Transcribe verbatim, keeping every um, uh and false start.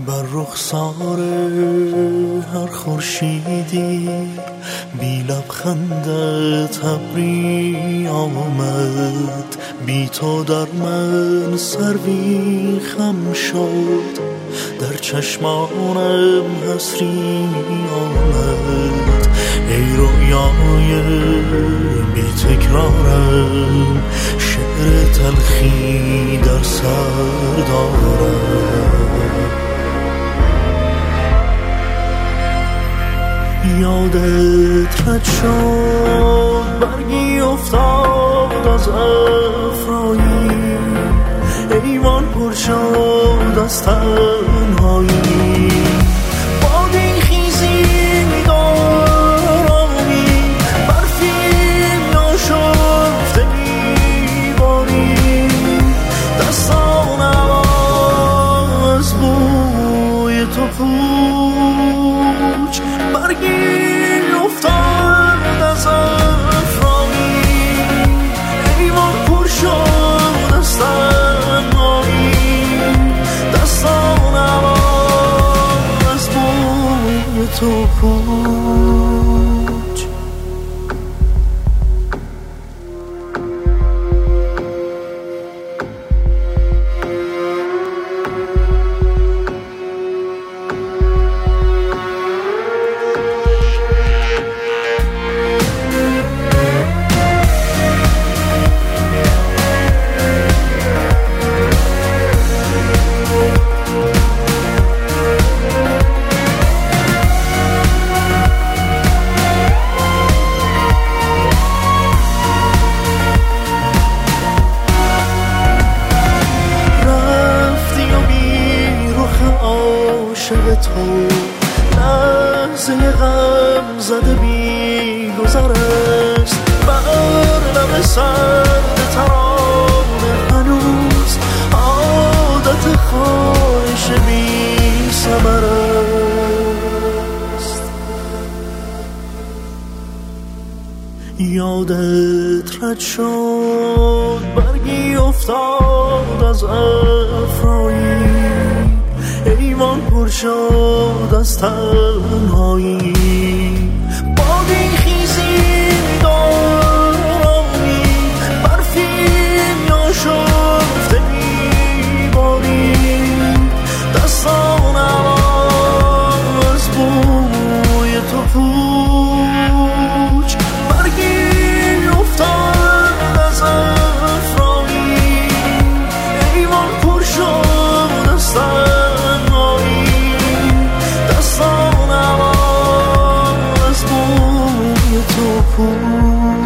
بر رخسار هر خورشیدی بی لبخندت ابری آمد، بی تو در من سروی خم شد، در چشمانم حسری آمد. ای رویای بی تکرارم، شعر تلخی در سر دارم. یادت رد شد برگی افتاد از افرایی، ایوان پر شد از تنهایی. بادی خیزی دارامی، برفی ناشفته میباری، دستانم از بوی تو پوچ. برگی افتاد از افرایی، ایوان پر شد از تنهایی، دستانم از بوی تو پوچ. تو لحظه غم زده بی گذر است، بر لب سرد ترانه هنوز عادت خواهش بی ثمر است. یادت رد شد برگی افتاد از افرایی، ایوان پر شد از تنهایی. بادی خیزی دارامی، برفی ناشفته میباری، دستانم از بوی تو پوچ. برگی افتاد از افرایی، ایوان پر شد از تنهایی، دستانم از بوی تو پوچ.